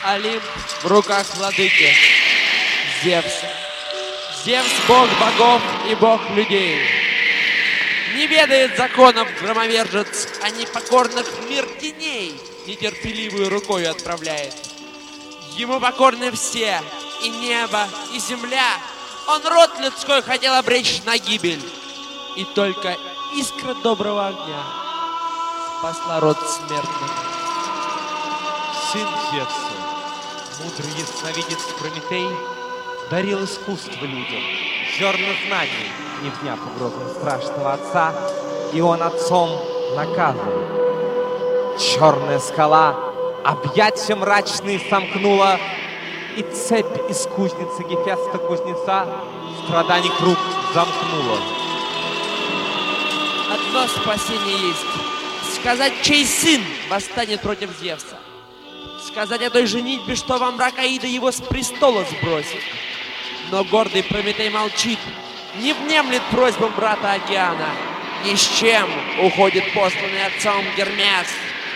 Олимп в руках владыки Зевса. Зевс — бог богов и бог людей. Не ведает законов громовержец, а непокорных в мир теней нетерпеливую рукою отправляет. Ему покорны все, и небо, и земля. Он род людской хотел обречь на гибель. И только искра доброго огня спасла род смертных. Сын Зевса, мудрый ясновидец Прометей, дарил искусство людям, зерна знаний, не вняв угрозам страшного отца, и он отцом наказан. Черная скала объятия мрачные сомкнула, и цепь из кузницы Гефеста кузнеца страданий круг замкнула. Одно спасение есть — сказать, чей сын восстанет против Зевса. Сказать о той женитьбе, что во мрак Аида его с престола сбросит. Но гордый Прометей молчит, не внемлет просьбам брата океана. Ни с чем уходит посланный отцом Гермес.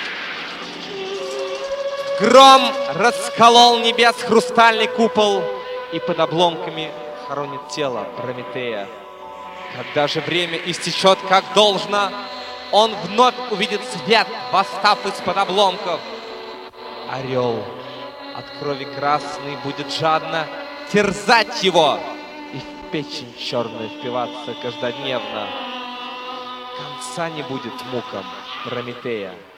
Гром расколол небес хрустальный купол, и под обломками хоронит тело Прометея. Когда же время истечет как должно, он вновь увидит свет, восстав из-под обломков. Орел от крови красной будет жадно терзать его и в печень черную впиваться каждодневно. Конца не будет мукам Прометея.